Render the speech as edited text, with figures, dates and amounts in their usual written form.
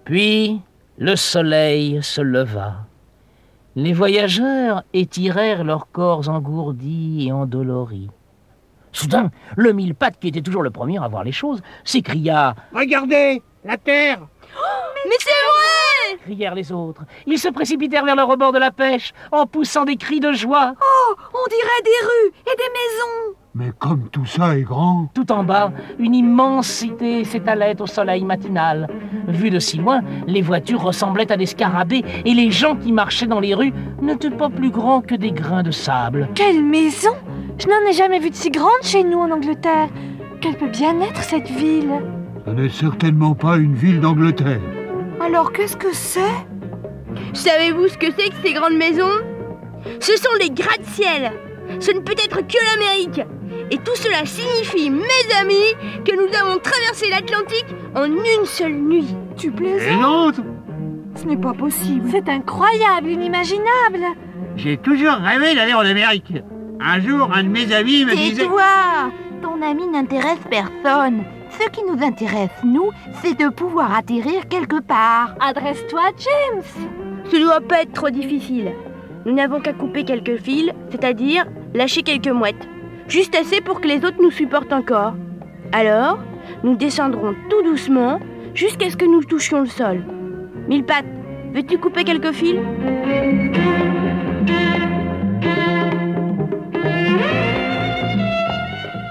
Puis, le soleil se leva. Les voyageurs étirèrent leurs corps engourdis et endoloris. Soudain, le Mille-Pattes, qui était toujours le premier à voir les choses, s'écria « Regardez, la terre !» Mais c'est vrai ! crièrent les autres. Ils se précipitèrent vers le rebord de la pêche, en poussant des cris de joie. Oh, on dirait des rues et des maisons. Mais comme tout ça est grand... Tout en bas, une immense cité s'étalait au soleil matinal. Vues de si loin, les voitures ressemblaient à des scarabées et les gens qui marchaient dans les rues n'étaient pas plus grands que des grains de sable. Quelle maison! Je n'en ai jamais vu de si grande chez nous en Angleterre. Quelle peut bien être cette ville? Ce n'est certainement pas une ville d'Angleterre. Alors qu'est-ce que c'est? Savez-vous ce que c'est que ces grandes maisons? Ce sont les gratte-ciel. Ce ne peut être que l'Amérique. Et tout cela signifie, mes amis, que nous avons traversé l'Atlantique en une seule nuit. Tu Et plaisantes? l'autre? Ce n'est pas possible. C'est incroyable, inimaginable. J'ai toujours rêvé d'aller en Amérique. Un jour, un de mes amis me disait... Tais-toi! Ton ami n'intéresse personne. Ce qui nous intéresse, nous, c'est de pouvoir atterrir quelque part. Adresse-toi à James. Ce ne doit pas être trop difficile. Nous n'avons qu'à couper quelques fils, c'est-à-dire lâcher quelques mouettes. Juste assez pour que les autres nous supportent encore. Alors, nous descendrons tout doucement jusqu'à ce que nous touchions le sol. Mille-Pattes, veux-tu couper quelques fils ?